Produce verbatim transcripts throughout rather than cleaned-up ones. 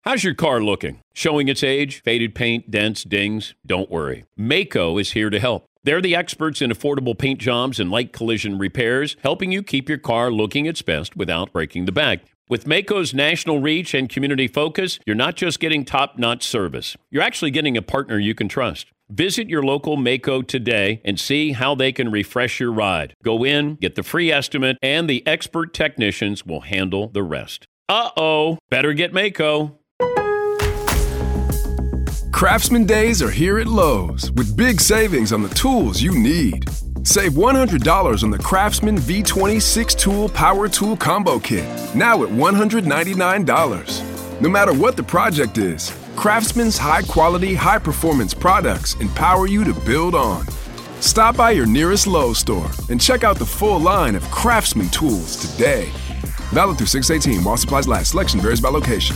How's your car looking? Showing its age, faded paint, dents, dings? Don't worry. Maaco is here to help. They're the experts in affordable paint jobs and light collision repairs, helping you keep your car looking its best without breaking the bank. With Maaco's national reach and community focus, you're not just getting top-notch service. You're actually getting a partner you can trust. Visit your local Maaco today and see how they can refresh your ride. Go in, get the free estimate, and the expert technicians will handle the rest. Uh-oh, better get Maaco. Craftsman Days are here at Lowe's with big savings on the tools you need. Save one hundred dollars on the Craftsman V twenty six-tool power tool combo kit, now at one hundred ninety-nine dollars. No matter what the project is, Craftsman's high-quality, high-performance products empower you to build on. Stop by your nearest Lowe's store and check out the full line of Craftsman tools today. Valid through six eighteen while supplies last. Selection varies by location.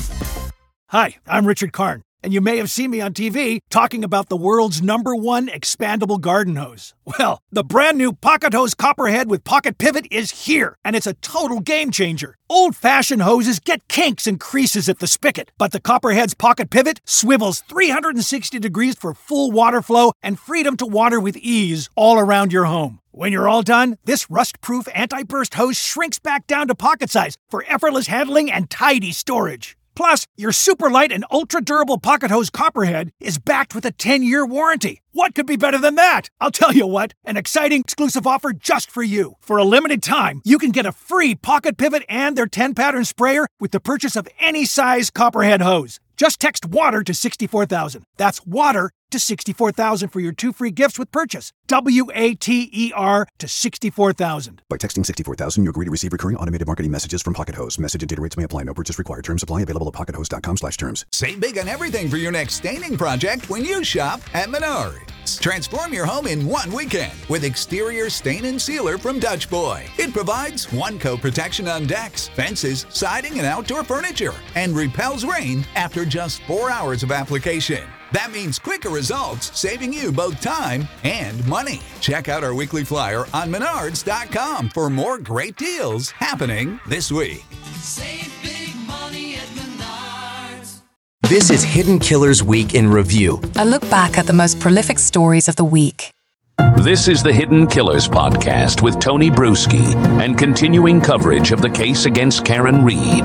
Hi, I'm Richard Karn, and you may have seen me on T V talking about the world's number one expandable garden hose. Well, the brand new Pocket Hose Copperhead with Pocket Pivot is here, and it's a total game changer. Old-fashioned hoses get kinks and creases at the spigot, but the Copperhead's Pocket Pivot swivels three hundred sixty degrees for full water flow and freedom to water with ease all around your home. When you're all done, this rust-proof anti-burst hose shrinks back down to pocket size for effortless handling and tidy storage. Plus, your super light and ultra-durable Pocket Hose Copperhead is backed with a ten-year warranty. What could be better than that? I'll tell you what, an exciting exclusive offer just for you. For a limited time, you can get a free Pocket Pivot and their ten-pattern sprayer with the purchase of any size Copperhead hose. Just text WATER to sixty-four thousand. That's WATER to sixty-four thousand for your two free gifts with purchase. W A T E R to sixty-four thousand. By texting sixty-four thousand, you agree to receive recurring automated marketing messages from Pocket Hose. Message and data rates may apply. No purchase required. Terms apply. Available at pockethose.com slash terms. Save big on everything for your next staining project when you shop at Menards. Transform your home in one weekend with exterior stain and sealer from Dutch Boy. It provides one-coat protection on decks, fences, siding, and outdoor furniture, and repels rain after just four hours of application. That means quicker results, saving you both time and money. Check out our weekly flyer on menards dot com for more great deals happening this week. Save big money at Menards. This is Hidden Killers Week in Review. A look back at the most prolific stories of the week. This is the Hidden Killers podcast with Tony Bruschi and continuing coverage of the case against Karen Read.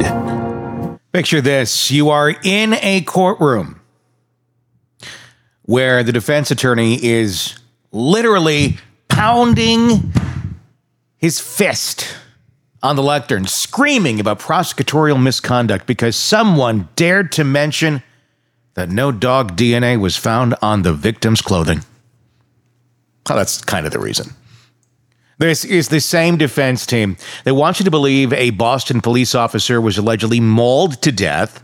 Picture this. You are in a courtroom where the defense attorney is literally pounding his fist on the lectern, screaming about prosecutorial misconduct because someone dared to mention that no dog D N A was found on the victim's clothing. Well, that's kind of the reason. This is the same defense team that wants you to believe a Boston police officer was allegedly mauled to death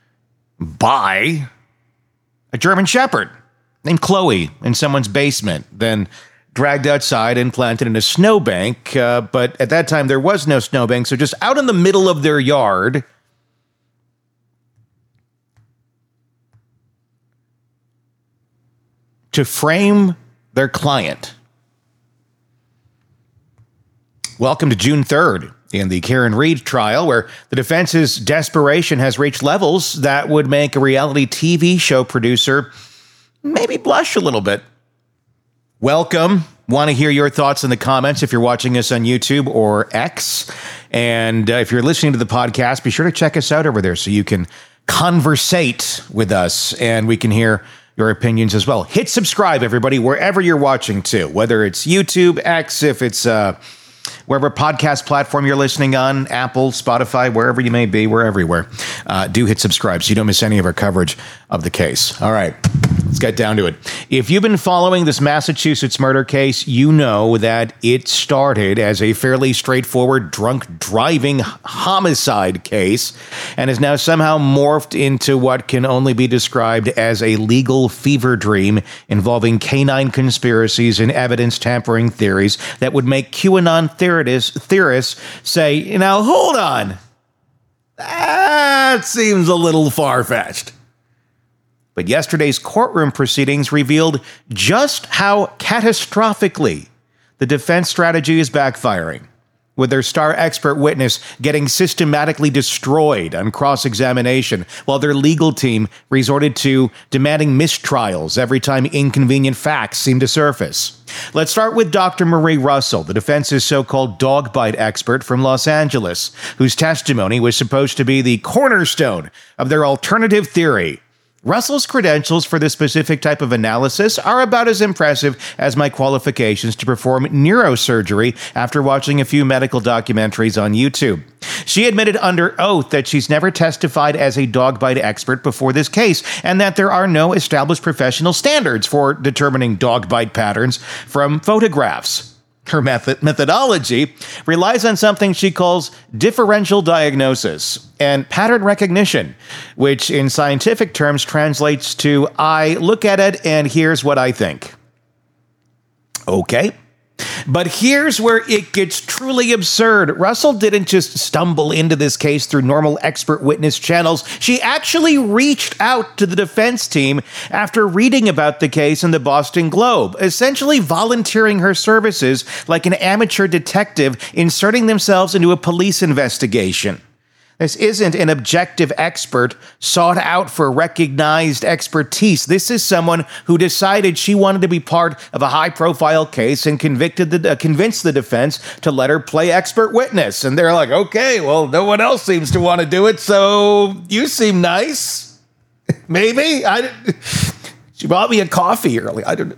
by a German Shepherd named Chloe in someone's basement, then dragged outside and planted in a snowbank. Uh, but at that time, there was no snowbank, so just out in the middle of their yard, to frame their client. Welcome to June third in the Karen Read trial, where the defense's desperation has reached levels that would make a reality T V show producer maybe blush a little bit. Welcome. Want to hear your thoughts in the comments if you're watching us on YouTube or X. And uh, if you're listening to the podcast, be sure to check us out over there so you can conversate with us and we can hear your opinions as well. Hit subscribe, everybody, wherever you're watching to, whether it's YouTube, X, if it's uh, wherever podcast platform you're listening on, Apple, Spotify, wherever you may be, we're everywhere. Uh, do hit subscribe so you don't miss any of our coverage of the case. All right. Let's get down to it. If you've been following this Massachusetts murder case, you know that it started as a fairly straightforward drunk driving homicide case and is now somehow morphed into what can only be described as a legal fever dream involving canine conspiracies and evidence tampering theories that would make QAnon theorists, theorists say, now, hold on. That seems a little far-fetched. But yesterday's courtroom proceedings revealed just how catastrophically the defense strategy is backfiring. with their star expert witness getting systematically destroyed on cross-examination, while their legal team resorted to demanding mistrials every time inconvenient facts seemed to surface. Let's start with Doctor Marie Russell, the defense's so-called dog bite expert from Los Angeles, whose testimony was supposed to be the cornerstone of their alternative theory. Russell's credentials for this specific type of analysis are about as impressive as my qualifications to perform neurosurgery after watching a few medical documentaries on YouTube. She admitted under oath that she's never testified as a dog bite expert before this case, and that there are no established professional standards for determining dog bite patterns from photographs. Her method methodology relies on something she calls differential diagnosis and pattern recognition, which in scientific terms translates to, I look at it and here's what I think. Okay. But here's where it gets truly absurd. Russell didn't just stumble into this case through normal expert witness channels. She actually reached out to the defense team after reading about the case in the Boston Globe, essentially volunteering her services like an amateur detective inserting themselves into a police investigation. This isn't an objective expert sought out for recognized expertise. This is someone who decided she wanted to be part of a high-profile case and convicted the, uh, convinced the defense to let her play expert witness. And they're like, okay, well, no one else seems to want to do it, so you seem nice. Maybe? I, she bought me a coffee early. I don't know.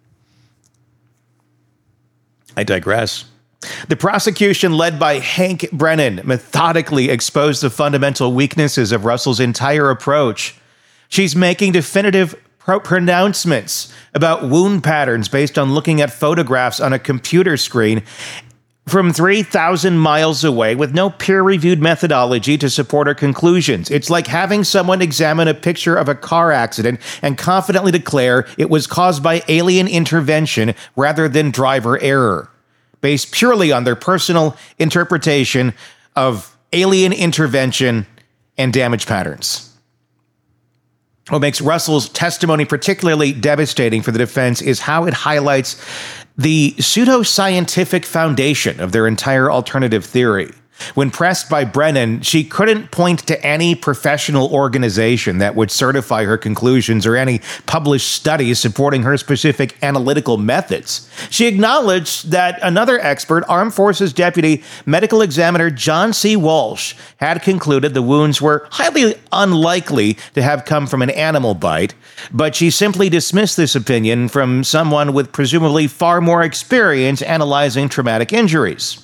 I digress. The prosecution, led by Hank Brennan, methodically exposed the fundamental weaknesses of Russell's entire approach. She's making definitive pro- pronouncements about wound patterns based on looking at photographs on a computer screen from three thousand miles away with no peer-reviewed methodology to support her conclusions. It's like having someone examine a picture of a car accident and confidently declare it was caused by alien intervention rather than driver error, based purely on their personal interpretation of alien intervention and damage patterns. What makes Russell's testimony particularly devastating for the defense is how it highlights the pseudoscientific foundation of their entire alternative theory. When pressed by Brennan, she couldn't point to any professional organization that would certify her conclusions or any published studies supporting her specific analytical methods. She acknowledged that another expert, Armed Forces Deputy Medical Examiner John C. Walsh, had concluded the wounds were highly unlikely to have come from an animal bite, but she simply dismissed this opinion from someone with presumably far more experience analyzing traumatic injuries.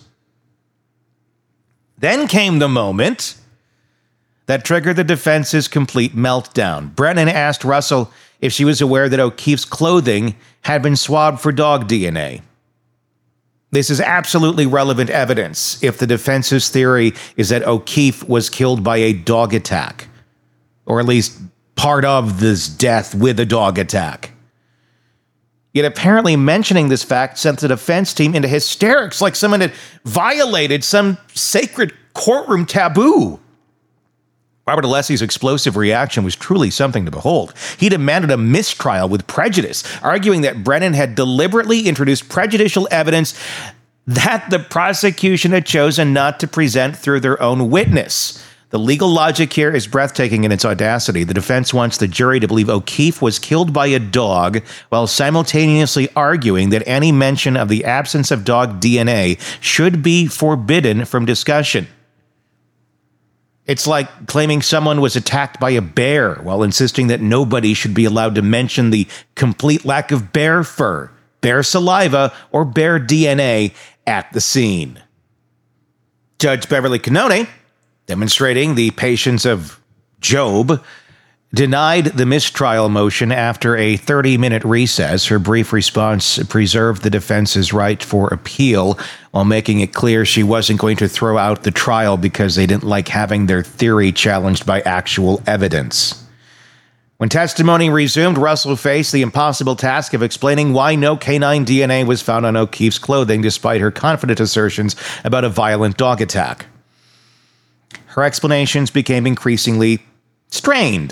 Then came the moment that triggered the defense's complete meltdown. Brennan asked Russell if she was aware that O'Keefe's clothing had been swabbed for dog D N A. This is absolutely relevant evidence if the defense's theory is that O'Keefe was killed by a dog attack, or at least part of this death with a dog attack. Yet apparently mentioning this fact sent the defense team into hysterics like someone had violated some sacred courtroom taboo. Robert Alessi's explosive reaction was truly something to behold. He demanded a mistrial with prejudice, arguing that Brennan had deliberately introduced prejudicial evidence that the prosecution had chosen not to present through their own witness. The legal logic here is breathtaking in its audacity. The defense wants the jury to believe O'Keefe was killed by a dog while simultaneously arguing that any mention of the absence of dog D N A should be forbidden from discussion. It's like claiming someone was attacked by a bear while insisting that nobody should be allowed to mention the complete lack of bear fur, bear saliva, or bear D N A at the scene. Judge Beverly Cannone, demonstrating the patience of Job, denied the mistrial motion after a thirty-minute recess. Her brief response preserved the defense's right for appeal while making it clear she wasn't going to throw out the trial because they didn't like having their theory challenged by actual evidence. When testimony resumed, Russell faced the impossible task of explaining why no canine D N A was found on O'Keefe's clothing despite her confident assertions about a violent dog attack. Her explanations became increasingly strained.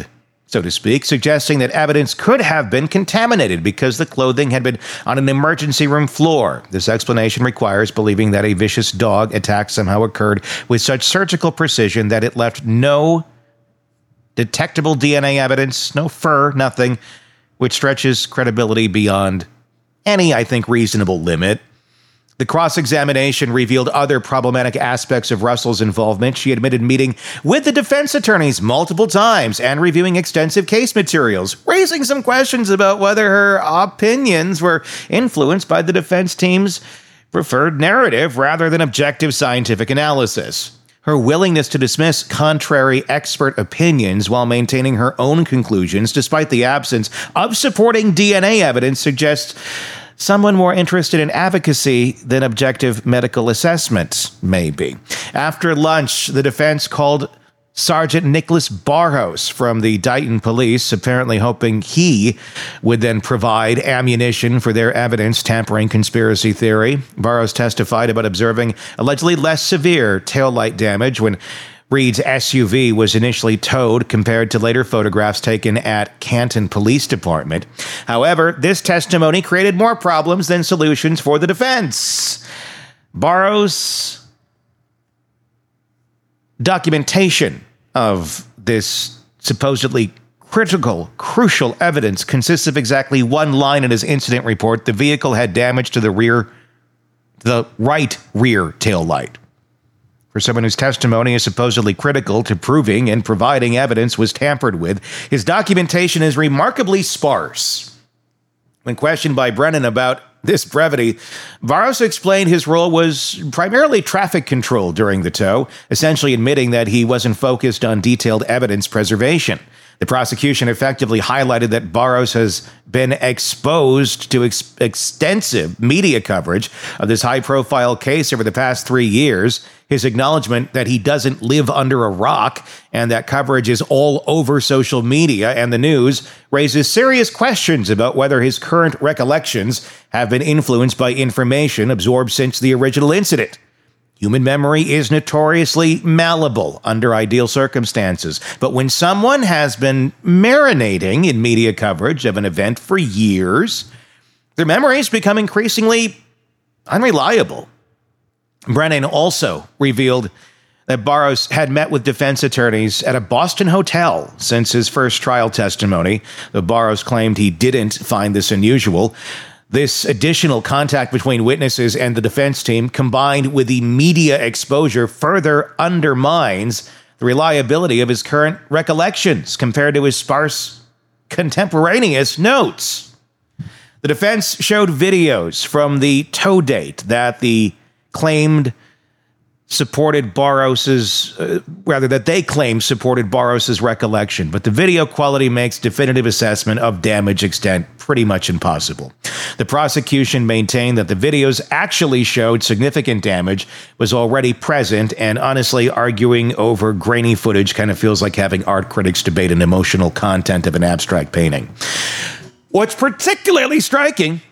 so to speak, suggesting that evidence could have been contaminated because the clothing had been on an emergency room floor. This explanation requires believing that a vicious dog attack somehow occurred with such surgical precision that it left no detectable D N A evidence, no fur, nothing, which stretches credibility beyond any, I think, reasonable limit. The cross-examination revealed other problematic aspects of Russell's involvement. She admitted meeting with the defense attorneys multiple times and reviewing extensive case materials, raising some questions about whether her opinions were influenced by the defense team's preferred narrative rather than objective scientific analysis. Her willingness to dismiss contrary expert opinions while maintaining her own conclusions, despite the absence of supporting D N A evidence, suggests someone more interested in advocacy than objective medical assessment, maybe. After lunch, the defense called Sergeant Nicholas Barros from the Dighton Police, apparently hoping he would then provide ammunition for their evidence tampering conspiracy theory. Barros testified about observing allegedly less severe taillight damage when Reed's S U V was initially towed compared to later photographs taken at Canton Police Department. However, this testimony created more problems than solutions for the defense. Barros' documentation of this supposedly critical, crucial evidence consists of exactly one line in his incident report: the vehicle had damage to the rear, the right rear taillight. For someone whose testimony is supposedly critical to proving and providing evidence was tampered with, his documentation is remarkably sparse. When questioned by Brennan about this brevity, Barros explained his role was primarily traffic control during the tow, essentially admitting that he wasn't focused on detailed evidence preservation. The prosecution effectively highlighted that Barros has been exposed to ex- extensive media coverage of this high-profile case over the past three years. His acknowledgement that he doesn't live under a rock and that coverage is all over social media and the news raises serious questions about whether his current recollections have been influenced by information absorbed since the original incident. Human memory is notoriously malleable under ideal circumstances, but when someone has been marinating in media coverage of an event for years, their memories become increasingly unreliable. Brennan also revealed that Barros had met with defense attorneys at a Boston hotel since his first trial testimony, though Barros claimed he didn't find this unusual. This additional contact between witnesses and the defense team, combined with the media exposure, further undermines the reliability of his current recollections compared to his sparse contemporaneous notes. The defense showed videos from the tow date that the claimed supported Barros's, uh, rather that they claimed supported Barros's recollection, but the video quality makes definitive assessment of damage extent pretty much impossible. The prosecution maintained that the videos actually showed significant damage was already present, and honestly, arguing over grainy footage kind of feels like having art critics debate an emotional content of an abstract painting. What's particularly striking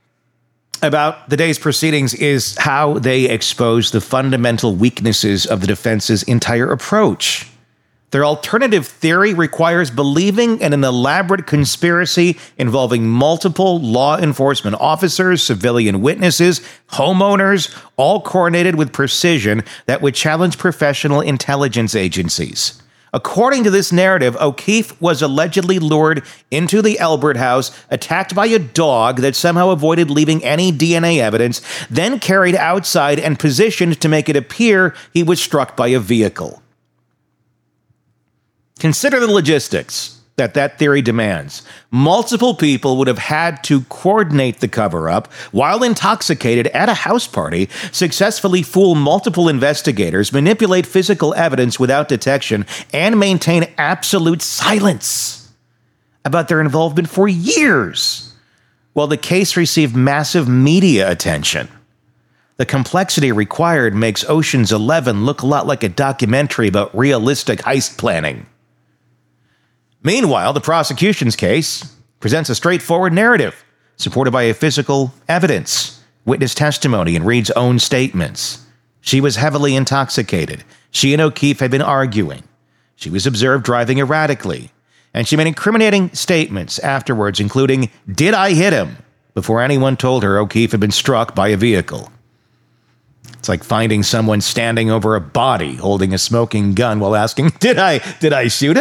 about the day's proceedings is how they expose the fundamental weaknesses of the defense's entire approach. Their alternative theory requires believing in an elaborate conspiracy involving multiple law enforcement officers, civilian witnesses, homeowners, all coordinated with precision that would challenge professional intelligence agencies. According to this narrative, O'Keefe was allegedly lured into the Elbert house, attacked by a dog that somehow avoided leaving any D N A evidence, then carried outside and positioned to make it appear he was struck by a vehicle. Consider the logistics that that theory demands. Multiple people would have had to coordinate the cover-up while intoxicated at a house party, successfully fool multiple investigators, manipulate physical evidence without detection, and maintain absolute silence about their involvement for years, while the case received massive media attention. The complexity required makes Ocean's Eleven look a lot like a documentary about realistic heist planning. Meanwhile, the prosecution's case presents a straightforward narrative, supported by a physical evidence, witness testimony, and Reed's own statements. She was heavily intoxicated. She and O'Keefe had been arguing. She was observed driving erratically. And she made incriminating statements afterwards, including, "Did I hit him?" before anyone told her O'Keefe had been struck by a vehicle. It's like finding someone standing over a body holding a smoking gun while asking, did I, did I shoot him?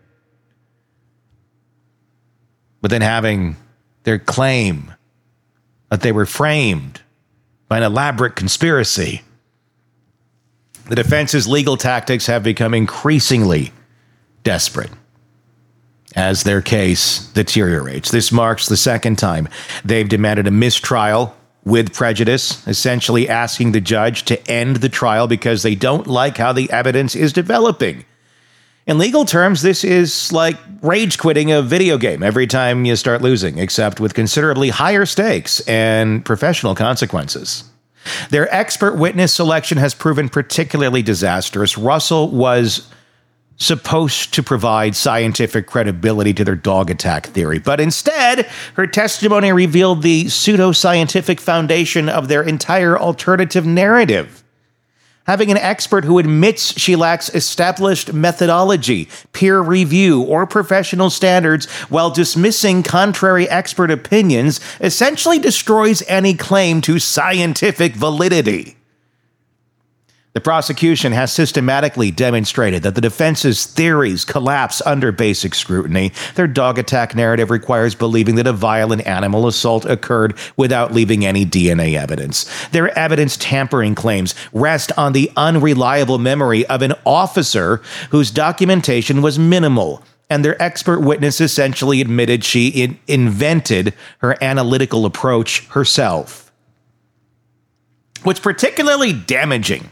But then having their claim that they were framed by an elaborate conspiracy. The defense's legal tactics have become increasingly desperate as their case deteriorates. This marks the second time they've demanded a mistrial with prejudice, essentially asking the judge to end the trial because they don't like how the evidence is developing. In legal terms, this is like rage quitting a video game every time you start losing, except with considerably higher stakes and professional consequences. Their expert witness selection has proven particularly disastrous. Russell was supposed to provide scientific credibility to their dog attack theory, but instead, her testimony revealed the pseudoscientific foundation of their entire alternative narrative. Having an expert who admits she lacks established methodology, peer review, or professional standards while dismissing contrary expert opinions essentially destroys any claim to scientific validity. The prosecution has systematically demonstrated that the defense's theories collapse under basic scrutiny. Their dog attack narrative requires believing that a violent animal assault occurred without leaving any D N A evidence. Their evidence tampering claims rest on the unreliable memory of an officer whose documentation was minimal, and their expert witness essentially admitted she in- invented her analytical approach herself. What's particularly damaging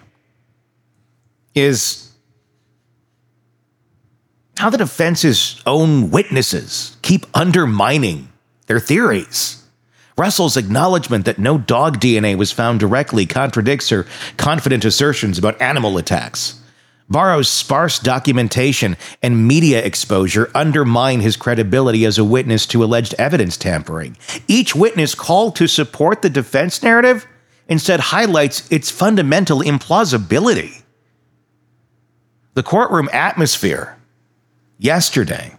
is how the defense's own witnesses keep undermining their theories. Russell's acknowledgement that no dog D N A was found directly contradicts her confident assertions about animal attacks. Barrow's sparse documentation and media exposure undermine his credibility as a witness to alleged evidence tampering. Each witness called to support the defense narrative instead highlights its fundamental implausibility. The courtroom atmosphere yesterday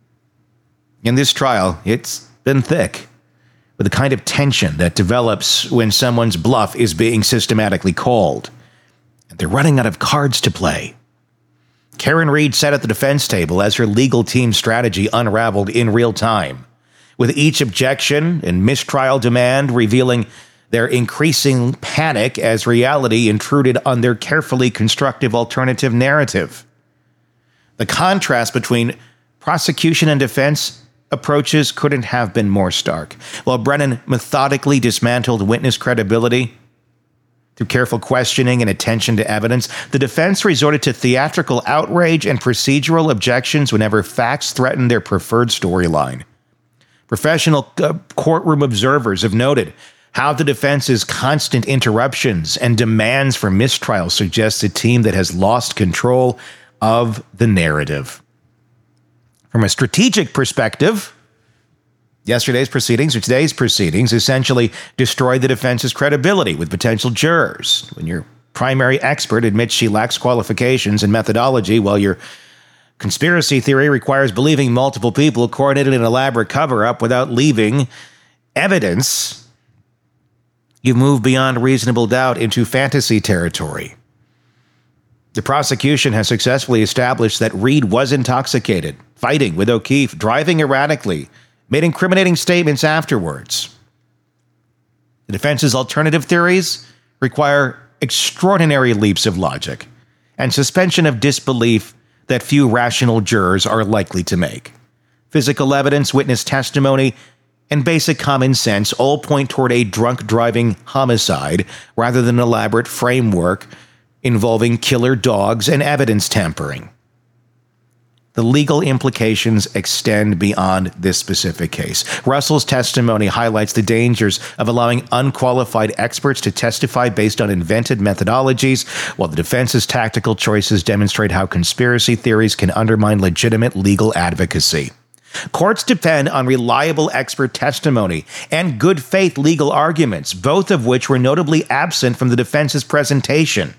in this trial, it's been thick with the kind of tension that develops when someone's bluff is being systematically called. And they're running out of cards to play. Karen Reed sat at the defense table as her legal team strategy unraveled in real time, with each objection and mistrial demand revealing their increasing panic as reality intruded on their carefully constructive alternative narrative. The contrast between prosecution and defense approaches couldn't have been more stark. While Brennan methodically dismantled witness credibility through careful questioning and attention to evidence, the defense resorted to theatrical outrage and procedural objections whenever facts threatened their preferred storyline. Professional uh, courtroom observers have noted how the defense's constant interruptions and demands for mistrial suggest a team that has lost control of the narrative. From a strategic perspective, yesterday's proceedings or today's proceedings essentially destroy the defense's credibility with potential jurors. When your primary expert admits she lacks qualifications and methodology, while your conspiracy theory requires believing multiple people coordinated an elaborate cover-up without leaving evidence, you move beyond reasonable doubt into fantasy territory. The prosecution has successfully established that Reed was intoxicated, fighting with O'Keefe, driving erratically, made incriminating statements afterwards. The defense's alternative theories require extraordinary leaps of logic and suspension of disbelief that few rational jurors are likely to make. Physical evidence, witness testimony, and basic common sense all point toward a drunk driving homicide rather than an elaborate framework involving killer dogs and evidence tampering. The legal implications extend beyond this specific case. Russell's testimony highlights the dangers of allowing unqualified experts to testify based on invented methodologies, while the defense's tactical choices demonstrate how conspiracy theories can undermine legitimate legal advocacy. Courts depend on reliable expert testimony and good faith legal arguments, both of which were notably absent from the defense's presentation.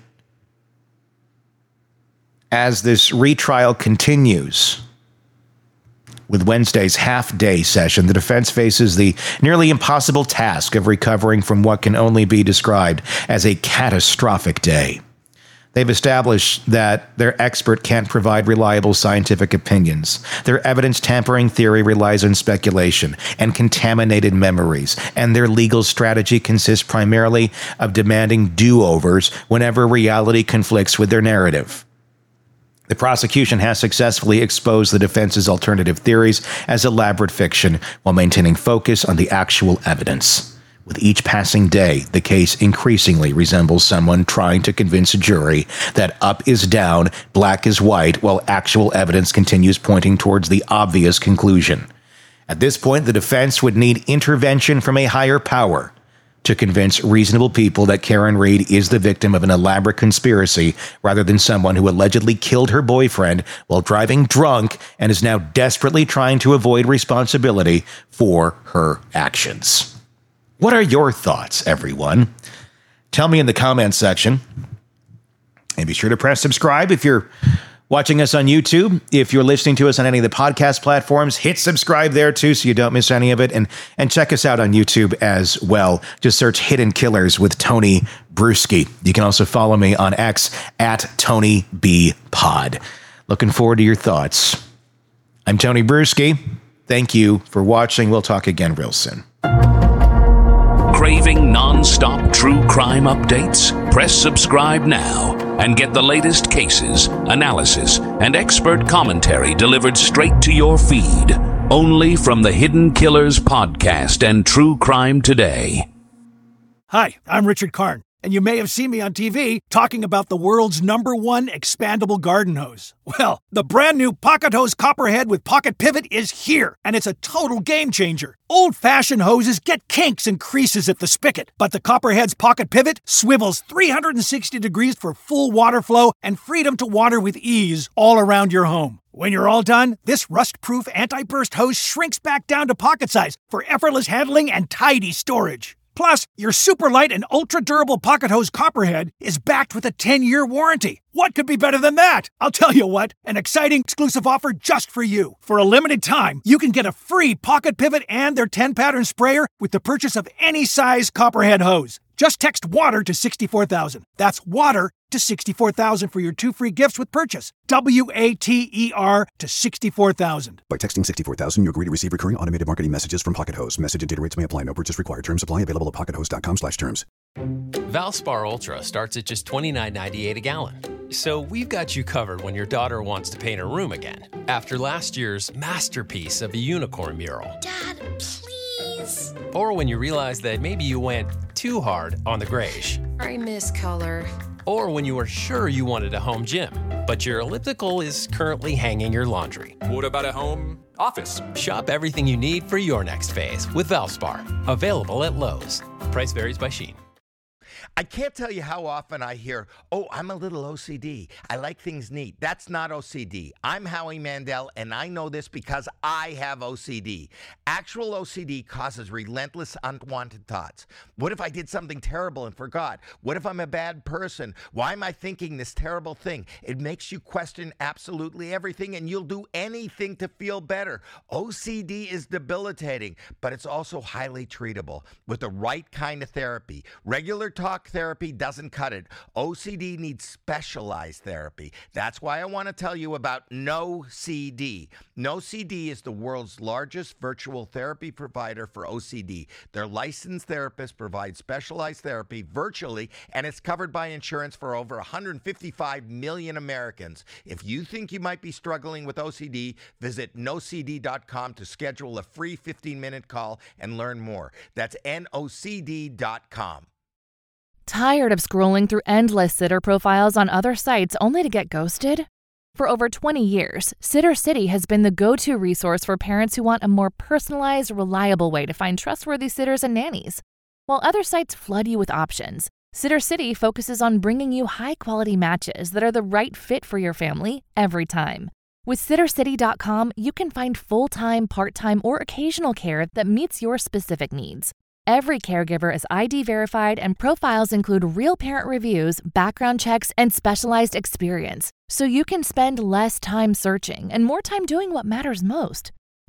As this retrial continues, With Wednesday's half-day session, the defense faces the nearly impossible task of recovering from what can only be described as a catastrophic day. They've established that their expert can't provide reliable scientific opinions. Their evidence tampering theory relies on speculation and contaminated memories, and their legal strategy consists primarily of demanding do-overs whenever reality conflicts with their narrative. The prosecution has successfully exposed the defense's alternative theories as elaborate fiction while maintaining focus on the actual evidence. With each passing day, the case increasingly resembles someone trying to convince a jury that up is down, black is white, while actual evidence continues pointing towards the obvious conclusion. At this point, the defense would need intervention from a higher power to convince reasonable people that Karen Read is the victim of an elaborate conspiracy rather than someone who allegedly killed her boyfriend while driving drunk and is now desperately trying to avoid responsibility for her actions. What are your thoughts, everyone? Tell me in the comments section. And be sure to press subscribe if you're watching us on YouTube. If you're listening to us on any of the podcast platforms, hit subscribe there too so you don't miss any of it. And, and check us out on YouTube as well. Just search Hidden Killers with Tony Bruschi. You can also follow me on X at Tony B Pod. Looking forward to your thoughts. I'm Tony Bruschi. Thank you for watching. We'll talk again real soon. Craving non-stop true crime updates? Press subscribe now and get the latest cases, analysis, and expert commentary delivered straight to your feed. Only from the Hidden Killers podcast and True Crime Today. Hi, I'm Richard Karn, and you may have seen me on T V talking about the world's number one expandable garden hose. Well, the brand new Pocket Hose Copperhead with Pocket Pivot is here, and it's a total game changer. Old-fashioned hoses get kinks and creases at the spigot, but the Copperhead's Pocket Pivot swivels three hundred sixty degrees for full water flow and freedom to water with ease all around your home. When you're all done, this rust-proof anti-burst hose shrinks back down to pocket size for effortless handling and tidy storage. Plus, your super light and ultra-durable Pocket Hose Copperhead is backed with a ten-year warranty. What could be better than that? I'll tell you what, an exciting exclusive offer just for you. For a limited time, you can get a free Pocket Pivot and their ten-pattern sprayer with the purchase of any size Copperhead hose. Just text WATER to sixty-four thousand. That's WATER to sixty-four thousand for your two free gifts with purchase. W A T E R to sixty-four thousand. By texting sixty-four thousand, you agree to receive recurring automated marketing messages from Pocket Hose. Message and data rates may apply. No purchase required. Terms apply. Available at pockethose.com slash terms. Valspar Ultra starts at just twenty-nine ninety-eight a gallon. So we've got you covered when your daughter wants to paint her room again after last year's masterpiece of a unicorn mural. Dad, please. Or when you realize that maybe you went too hard on the grayish. I miss color. Or when you were sure you wanted a home gym, but your elliptical is currently hanging your laundry. What about a home office? Shop everything you need for your next phase with Valspar. Available at Lowe's. Price varies by Shein. I can't tell you how often I hear, oh, I'm a little O C D. I like things neat. That's not O C D. I'm Howie Mandel, and I know this because I have O C D. Actual O C D causes relentless, unwanted thoughts. What if I did something terrible and forgot? What if I'm a bad person? Why am I thinking this terrible thing? It makes you question absolutely everything, and you'll do anything to feel better. O C D is debilitating, but it's also highly treatable with the right kind of therapy. Regular talk therapy doesn't cut it. O C D needs specialized therapy. That's why I want to tell you about No C D. No C D is the world's largest virtual therapy provider for O C D. Their licensed therapists provide specialized therapy virtually, and it's covered by insurance for over one hundred fifty-five million Americans. If you think you might be struggling with O C D, visit no c d dot com to schedule a free fifteen-minute call and learn more. That's N O C D dot com. Tired of scrolling through endless sitter profiles on other sites only to get ghosted? For over twenty years, Sitter City has been the go-to resource for parents who want a more personalized, reliable way to find trustworthy sitters and nannies. While other sites flood you with options, Sitter City focuses on bringing you high-quality matches that are the right fit for your family every time. With sitter city dot com, you can find full-time, part-time, or occasional care that meets your specific needs. Every caregiver is I D verified, and profiles include real parent reviews, background checks, and specialized experience, so you can spend less time searching and more time doing what matters most.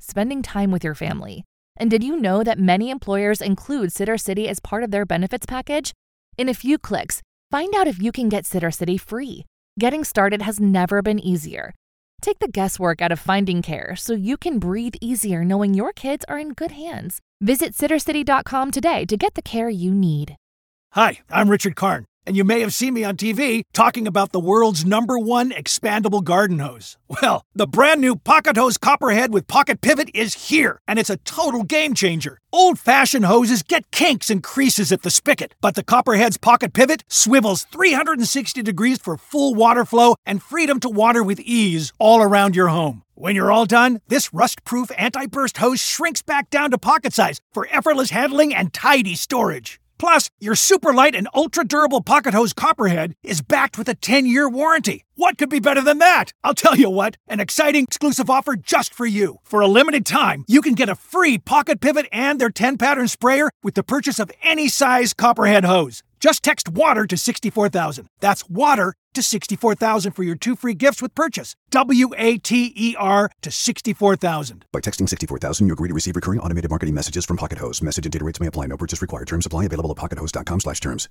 spending time with your family. And did you know that many employers include Sittercity as part of their benefits package? In a few clicks, find out if you can get Sittercity free. Getting started has never been easier. Take the guesswork out of finding care so you can breathe easier knowing your kids are in good hands. Visit Sittercity dot com today to get the care you need. Hi, I'm Richard Karn, and you may have seen me on T V talking about the world's number one expandable garden hose. Well, the brand new Pocket Hose Copperhead with Pocket Pivot is here, and it's a total game changer. Old-fashioned hoses get kinks and creases at the spigot, but the Copperhead's Pocket Pivot swivels three hundred sixty degrees for full water flow and freedom to water with ease all around your home. When you're all done, this rust-proof anti-burst hose shrinks back down to pocket size for effortless handling and tidy storage. Plus, your super light and ultra-durable Pocket Hose Copperhead is backed with a ten-year warranty. What could be better than that? I'll tell you what, an exciting exclusive offer just for you. For a limited time, you can get a free Pocket Pivot and their ten-pattern sprayer with the purchase of any size Copperhead hose. Just text WATER to sixty-four thousand. That's WATER to sixty-four thousand for your two free gifts with purchase. W A T E R to sixty-four thousand. By texting sixty-four thousand, you agree to receive recurring automated marketing messages from Pocket Hose. Message and data rates may apply. No purchase required. Terms apply. Available at pocket hose dot com slash terms.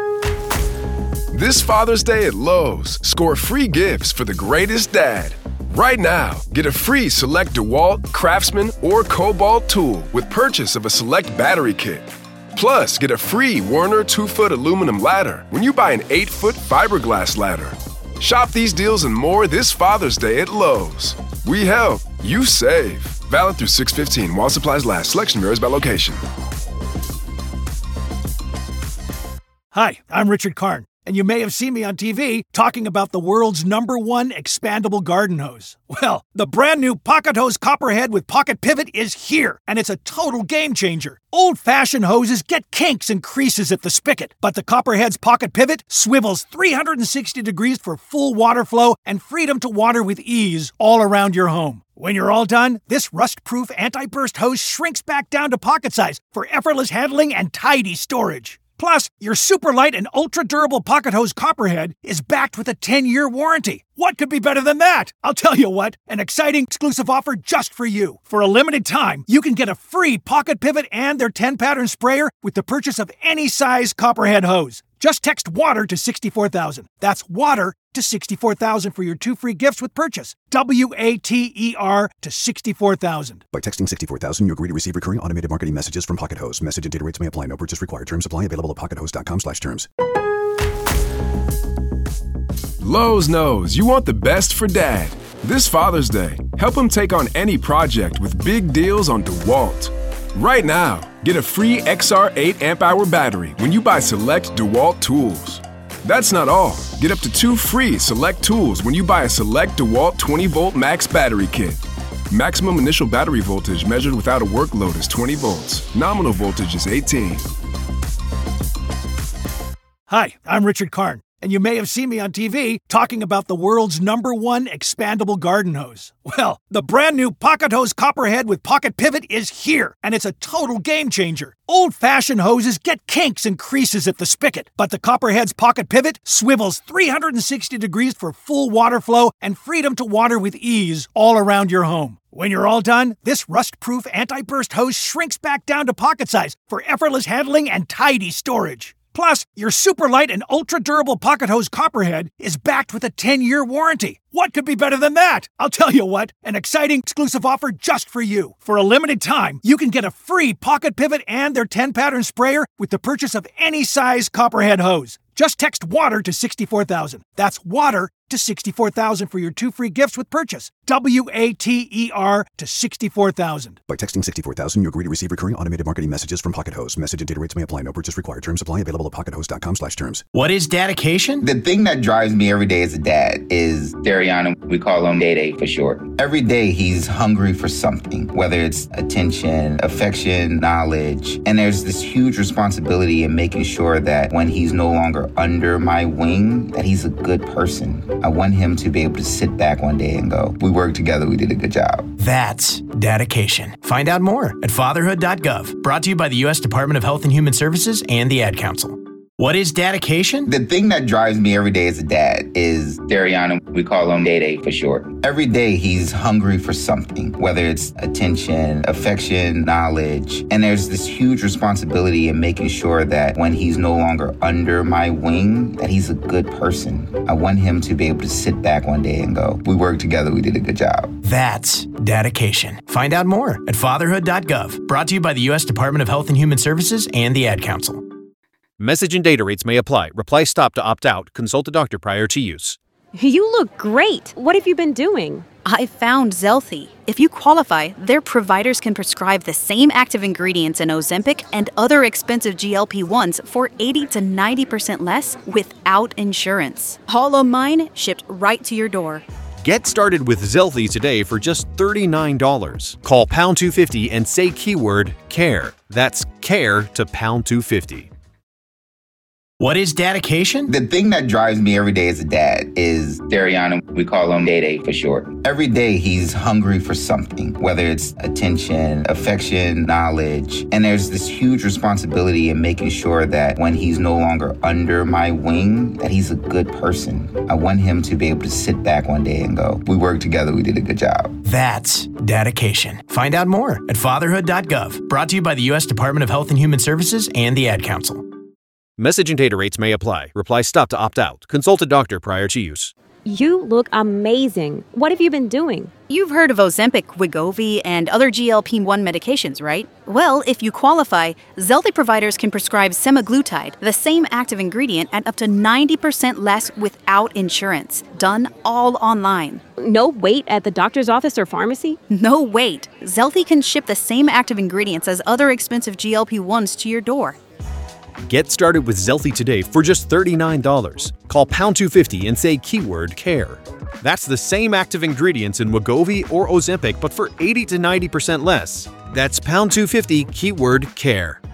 This Father's Day at Lowe's, score free gifts for the greatest dad. Right now, get a free select DeWalt, Craftsman, or Cobalt tool with purchase of a select battery kit. Plus, get a free Werner two-foot aluminum ladder when you buy an eight-foot fiberglass ladder. Shop these deals and more this Father's Day at Lowe's. We help, you save. Valid through six fifteen while supplies last. Selection varies by location. Hi, I'm Richard Karn, and you may have seen me on T V talking about the world's number one expandable garden hose. Well, the brand new Pocket Hose Copperhead with Pocket Pivot is here, and it's a total game changer. Old-fashioned hoses get kinks and creases at the spigot, but the Copperhead's Pocket Pivot swivels three hundred sixty degrees for full water flow and freedom to water with ease all around your home. When you're all done, this rust-proof anti-burst hose shrinks back down to pocket size for effortless handling and tidy storage. Plus, your super light and ultra-durable Pocket Hose Copperhead is backed with a ten-year warranty. What could be better than that? I'll tell you what, an exciting exclusive offer just for you. For a limited time, you can get a free Pocket Pivot and their ten-pattern sprayer with the purchase of any size Copperhead hose. Just text WATER to sixty-four thousand. That's WATER to sixty-four thousand for your two free gifts with purchase. W A T E R to sixty-four thousand. By texting sixty-four thousand, you agree to receive recurring automated marketing messages from Pocket Hose. Message and data rates may apply. No purchase required. Terms apply. Available at pocket hose dot com slash terms. Lowe's knows you want the best for dad. This Father's Day, help him take on any project with big deals on DeWalt. Right now, get a free X R eight amp hour battery when you buy select DeWalt tools. That's not all. Get up to two free select tools when you buy a select DeWalt twenty volt max battery kit. Maximum initial battery voltage measured without a workload is twenty volts. Nominal voltage is eighteen. Hi, I'm Richard Karn, and you may have seen me on T V talking about the world's number one expandable garden hose. Well, the brand new Pocket Hose Copperhead with Pocket Pivot is here, and it's a total game changer. Old-fashioned hoses get kinks and creases at the spigot, but the Copperhead's Pocket Pivot swivels three hundred sixty degrees for full water flow and freedom to water with ease all around your home. When you're all done, this rust-proof anti-burst hose shrinks back down to pocket size for effortless handling and tidy storage. Plus, your super light and ultra-durable Pocket Hose Copperhead is backed with a ten-year warranty. What could be better than that? I'll tell you what, an exciting exclusive offer just for you. For a limited time, you can get a free Pocket Pivot and their ten-pattern sprayer with the purchase of any size Copperhead hose. Just text WATER to sixty-four thousand. That's WATER to sixty-four thousand for your two free gifts with purchase. W A T E R to sixty-four thousand. By texting sixty-four thousand, you agree to receive recurring automated marketing messages from Pocket Hose. Message and data rates may apply. No purchase required. Terms apply. Available at pocket hose dot com slash terms. What is dedication? The thing that drives me every day as a dad is Dariana. We call him Day Day for short. Every day he's hungry for something, whether it's attention, affection, knowledge. And there's this huge responsibility in making sure that when he's no longer under my wing, that he's a good person. I want him to be able to sit back one day and go, we worked together, we did a good job. That's dedication. Find out more at fatherhood dot gov. Brought to you by the U S Department of Health and Human Services and the Ad Council. What is dedication? The thing that drives me every day as a dad is Dariana. We call him Day Day for short. Every day he's hungry for something, whether it's attention, affection, knowledge. And there's this huge responsibility in making sure that when he's no longer under my wing, that he's a good person. I want him to be able to sit back one day and go, we worked together, we did a good job. That's dedication. Find out more at fatherhood dot gov. Brought to you by the U S Department of Health and Human Services and the Ad Council. Message and data rates may apply. Reply stop to opt out. Consult a doctor prior to use. You look great. What have you been doing? I found Zelthy. If you qualify, their providers can prescribe the same active ingredients in Ozempic and other expensive G L P ones for eighty to ninety percent less without insurance. All of mine shipped right to your door. Get started with Zelthy today for just thirty-nine dollars. Call pound two fifty and say keyword CARE. That's CARE to pound two fifty. What is dedication? The thing that drives me every day as a dad is Dariana. We call him Day Day for short. Every day he's hungry for something, whether it's attention, affection, knowledge. And there's this huge responsibility in making sure that when he's no longer under my wing, that he's a good person. I want him to be able to sit back one day and go, we worked together, we did a good job. That's dedication. Find out more at fatherhood dot gov. Brought to you by the U S Department of Health and Human Services and the Ad Council. Message and data rates may apply. Reply stop to opt out. Consult a doctor prior to use. You look amazing. What have you been doing? You've heard of Ozempic, Wegovy, and other G L P one medications, right? Well, if you qualify, Zelthy providers can prescribe semaglutide, the same active ingredient, at up to ninety percent less without insurance. Done all online. No wait at the doctor's office or pharmacy? No wait. Zelthy can ship the same active ingredients as other expensive G L P ones to your door. Get started with Zelthy today for just thirty-nine dollars. Call pound two fifty and say keyword CARE. That's the same active ingredients in Wegovy or Ozempic, but for eighty to ninety percent less. That's pound two fifty, keyword CARE.